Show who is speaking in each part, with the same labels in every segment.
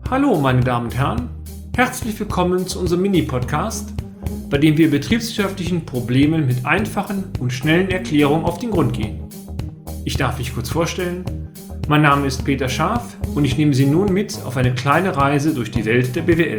Speaker 1: Hallo meine Damen und Herren, herzlich willkommen zu unserem Mini-Podcast, bei dem wir betriebswirtschaftlichen Problemen mit einfachen und schnellen Erklärungen auf den Grund gehen. Ich darf mich kurz vorstellen, mein Name ist Peter Scharf und ich nehme Sie nun mit auf eine kleine Reise durch die Welt der BWL.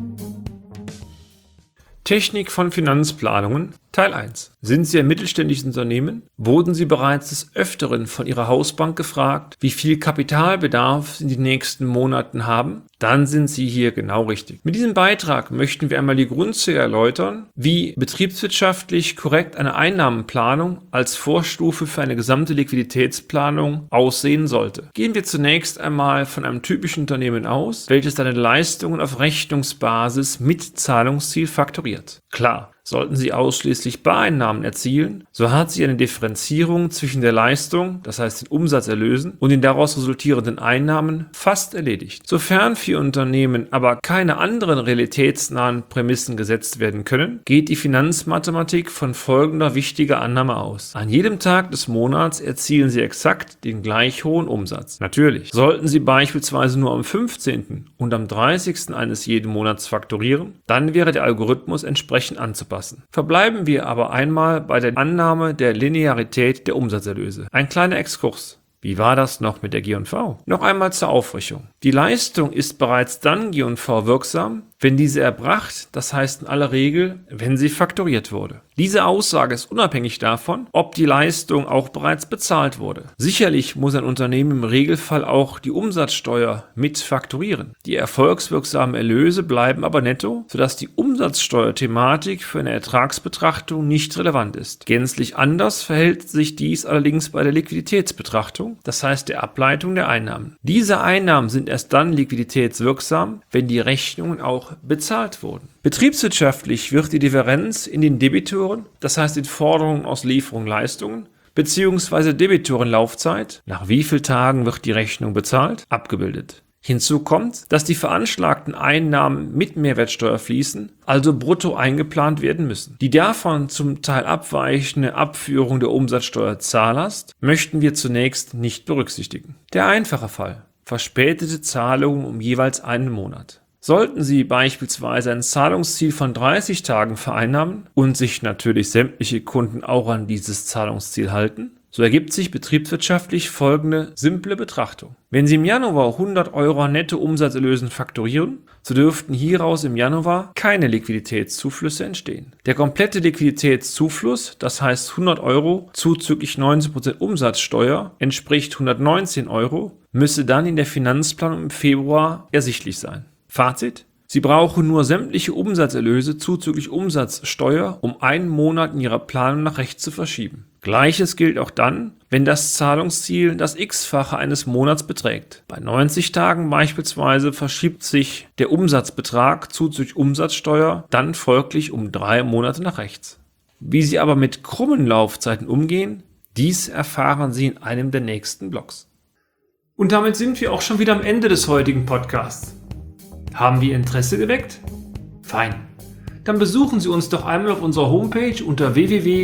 Speaker 1: Technik von Finanzplanungen Teil 1. Sind Sie ein mittelständisches Unternehmen? Wurden Sie bereits des Öfteren von Ihrer Hausbank gefragt, wie viel Kapitalbedarf Sie in den nächsten Monaten haben? Dann sind Sie hier genau richtig. Mit diesem Beitrag möchten wir einmal die Grundzüge erläutern, wie betriebswirtschaftlich korrekt eine Einnahmenplanung als Vorstufe für eine gesamte Liquiditätsplanung aussehen sollte. Gehen wir zunächst einmal von einem typischen Unternehmen aus, welches seine Leistungen auf Rechnungsbasis mit Zahlungsziel faktoriert. Klar. Sollten Sie ausschließlich Bareinnahmen erzielen, so hat sich eine Differenzierung zwischen der Leistung, das heißt den Umsatzerlösen, und den daraus resultierenden Einnahmen fast erledigt. Sofern für Ihr Unternehmen aber keine anderen realitätsnahen Prämissen gesetzt werden können, geht die Finanzmathematik von folgender wichtiger Annahme aus. An jedem Tag des Monats erzielen Sie exakt den gleich hohen Umsatz. Natürlich, sollten Sie beispielsweise nur am 15. und am 30. eines jeden Monats faktorieren, dann wäre der Algorithmus entsprechend anzupassen. Verbleiben wir aber einmal bei der Annahme der Linearität der Umsatzerlöse. Ein kleiner Exkurs. Wie war das noch mit der G&V? Noch einmal zur Auffrischung. Die Leistung ist bereits dann G&V wirksam, wenn diese erbracht, das heißt in aller Regel, wenn sie faktoriert wurde. Diese Aussage ist unabhängig davon, ob die Leistung auch bereits bezahlt wurde. Sicherlich muss ein Unternehmen im Regelfall auch die Umsatzsteuer mit faktorieren. Die erfolgswirksamen Erlöse bleiben aber netto, sodass die Umsatzsteuerthematik für eine Ertragsbetrachtung nicht relevant ist. Gänzlich anders verhält sich dies allerdings bei der Liquiditätsbetrachtung, das heißt der Ableitung der Einnahmen. Diese Einnahmen sind erst dann liquiditätswirksam, wenn die Rechnungen auch bezahlt wurden. Betriebswirtschaftlich wird die Differenz in den Debitoren, das heißt in Forderungen aus Lieferung Leistungen, bzw. Debitorenlaufzeit, nach wie vielen Tagen wird die Rechnung bezahlt, abgebildet. Hinzu kommt, dass die veranschlagten Einnahmen mit Mehrwertsteuer fließen, also brutto eingeplant werden müssen. Die davon zum Teil abweichende Abführung der Umsatzsteuerzahllast möchten wir zunächst nicht berücksichtigen. Der einfache Fall: verspätete Zahlungen um jeweils einen Monat. Sollten Sie beispielsweise ein Zahlungsziel von 30 Tagen vereinnahmen und sich natürlich sämtliche Kunden auch an dieses Zahlungsziel halten, so ergibt sich betriebswirtschaftlich folgende simple Betrachtung. Wenn Sie im Januar 100 Euro an Nettoumsatzerlösen faktorieren, so dürften hieraus im Januar keine Liquiditätszuflüsse entstehen. Der komplette Liquiditätszufluss, das heißt 100 Euro zuzüglich 19% Umsatzsteuer, entspricht 119 Euro, müsse dann in der Finanzplanung im Februar ersichtlich sein. Fazit: Sie brauchen nur sämtliche Umsatzerlöse zuzüglich Umsatzsteuer, um einen Monat in Ihrer Planung nach rechts zu verschieben. Gleiches gilt auch dann, wenn das Zahlungsziel das X-fache eines Monats beträgt. Bei 90 Tagen beispielsweise verschiebt sich der Umsatzbetrag zuzüglich Umsatzsteuer dann folglich um 3 Monate nach rechts. Wie Sie aber mit krummen Laufzeiten umgehen, dies erfahren Sie in einem der nächsten Blogs. Und damit sind wir auch schon wieder am Ende des heutigen Podcasts. Haben wir Interesse geweckt? Fein. Dann besuchen Sie uns doch einmal auf unserer Homepage unter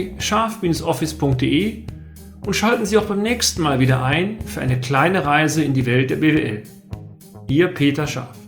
Speaker 1: www.scharf-office.de und schalten Sie auch beim nächsten Mal wieder ein für eine kleine Reise in die Welt der BWL. Ihr Peter Scharf.